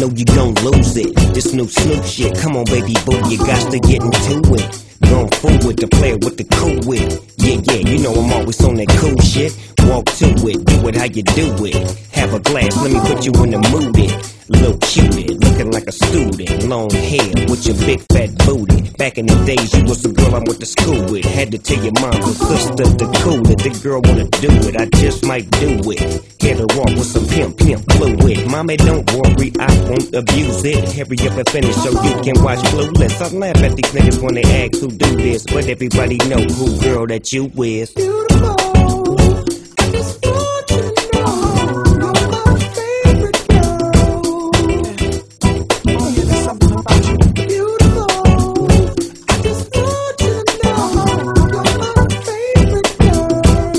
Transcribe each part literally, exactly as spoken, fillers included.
know you gon' lose it. This new Snoop shit, come on baby boo, you got to get into it. Gone forward to play with the cool wit. Yeah, yeah, you know I'm always on that cool shit. Walk to it, do it how you do it. Have a glass, let me put you in the mood. It. Little cutie, looking like a student. Long hair with your big fat booty. Back in the days, you was the girl I went to school with. Had to tell your mom and sister to cool it. The girl wanna do it, I just might do it. Hit her off with some pimp, pimp fluid. Mommy, don't worry, I won't abuse it. Hurry up and finish so you can watch Clueless. I laugh at these niggas when they ask who do this, but everybody know who girl that you is. Beautiful. I just want you to know you're my favorite girl. Oh yeah, there's something about you. Beautiful. I just want you to know you're my favorite girl.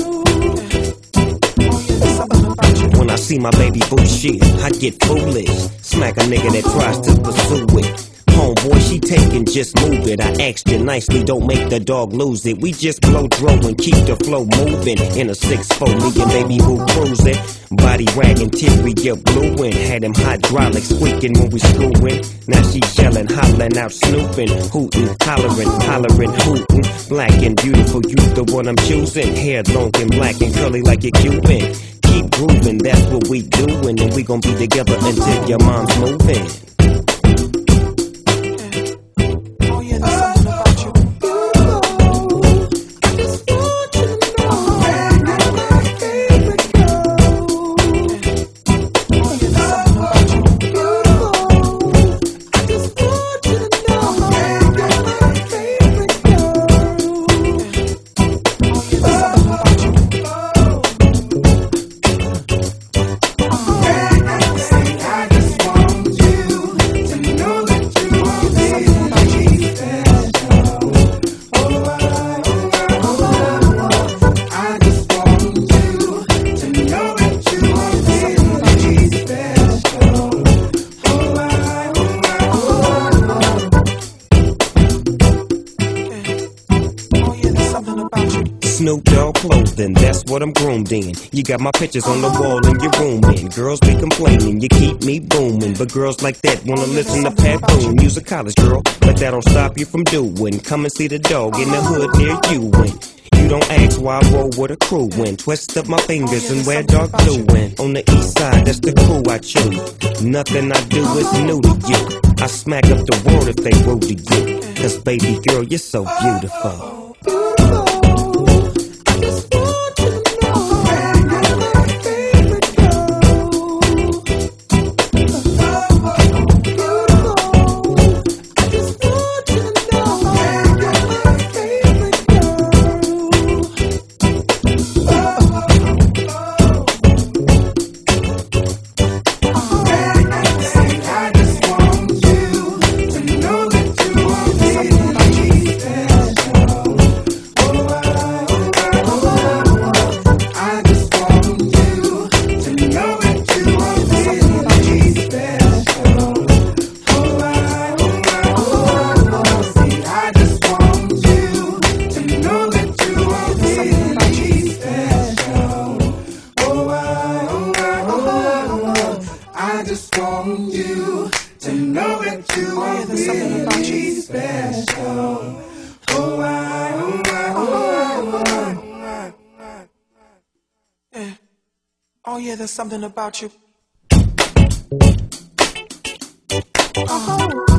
Oh yeah, there's something about you. When I see my baby boo shit, I get foolish. Smack a nigga that tries to pursue it. Homeboy, she taking, just move it. I asked you nicely, don't make the dog lose it. We just blow throw and keep the flow moving. In a six four, me and baby boo cruising. Body wagging, interior blueing. Had him hydraulics squeaking when we screwing. Now she yelling, hollering out, snooping, hooting, hollering, hollering, hooting. Black and beautiful, you the one I'm choosing. Hair long and black and curly like a Cuban. Keep grooving, that's what we doing. And we gon' be together until your mom's moving. Snoop Dogg clothing, that's what I'm groomed in. You got my pictures on the wall in your room, and girls be complaining, you keep me booming. But girls like that wanna listen to Pat Boone. You's a college girl, but that don't stop you from doing. Come and see the dog in the hood near you. And you don't ask why I roll with a crew. And twist up my fingers and wear dark blue. And on the east side, that's the crew I choose. Nothing I do is new to you. I smack up the world if they rude to you. Cause baby girl, you're so beautiful. I just want you to know that you are really special. Oh, I, oh, I, oh, I, oh, I. Yeah. Oh, yeah, there's something about you. Oh.